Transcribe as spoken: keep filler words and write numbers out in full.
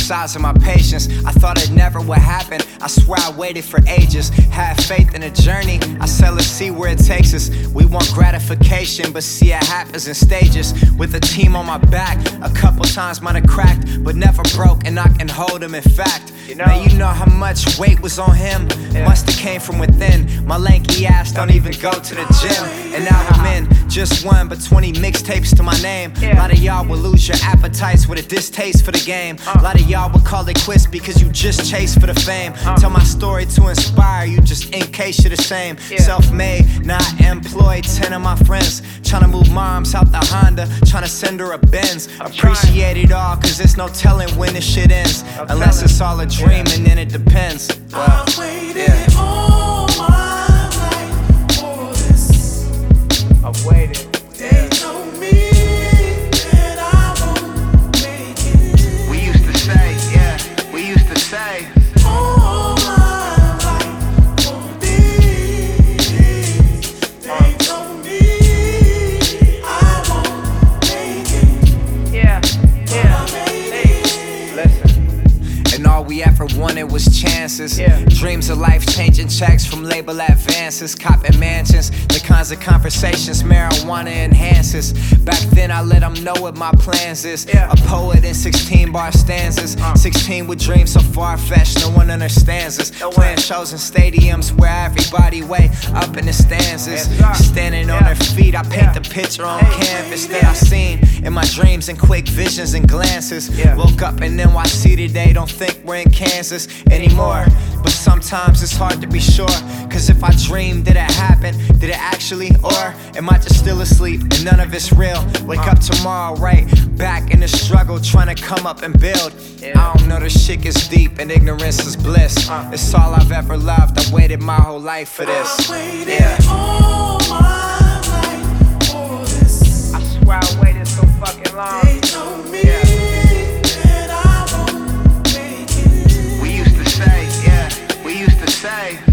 exercising my patience. I thought it never would happen, I swear I waited for ages. Had faith in the journey, I said let's see where it takes us. We want gratification, but see it happens in stages. With a team on my back, a couple times might have cracked, but never broke, and I can hold him in fact. You know, man, you know how much weight was on him? Yeah. Must have came from within. My lanky ass don't even go to the gym. And now I'm in just one, but twenty mixtapes to my name. Yeah. A lot of y'all will lose your appetites with a distaste for the game. Uh. A lot of y'all will call it quits because you just chase for the fame. Uh. Tell my story to inspire you just in case you're the same. Yeah. Self-made, not employed, ten of my friends tryna move moms out the Honda, tryna send her a Benz. I'm Appreciate trying. It all, cause there's no telling when this shit ends. I'm Unless it's all a dream, yeah. And then it depends. Well, I waited yeah. all my life for this. I've waited. They told me that I won't make it. We used to say, yeah, we used to say all my life for this. They told me I won't make it. Yeah, yeah. Hey, listen. And all we ever wanted was chances. Yeah. Dreams of life-changing checks from label advances. Copping mansions, the kinds of conversations marijuana enhances. Back then I let them know what my plans is. Yeah. A poet in sixteen bar stanzas. uh. sixteen with dreams so far-fetched no one understands us. No Playing shows in stadiums where everybody way up in the stanzas. Yes, Standing yeah. on their feet, I paint yeah. the picture on hey, canvas hey, that yeah. I seen in my dreams and quick visions and glances. Yeah. Woke up in N Y C today, don't think we're in Kansas anymore. But sometimes it's hard to be sure, cause if I dream, did it happen? Did it actually? Or am I just still asleep and none of it's real? Wake up tomorrow, right back in the struggle, trying to come up and build. I don't know, this shit gets deep and ignorance is bliss. It's all I've ever loved, I waited my whole life for this. I waited yeah. all my life for this. I swear I waited so fucking long. They told me yeah. that I won't make it. We used to say, yeah, we used to say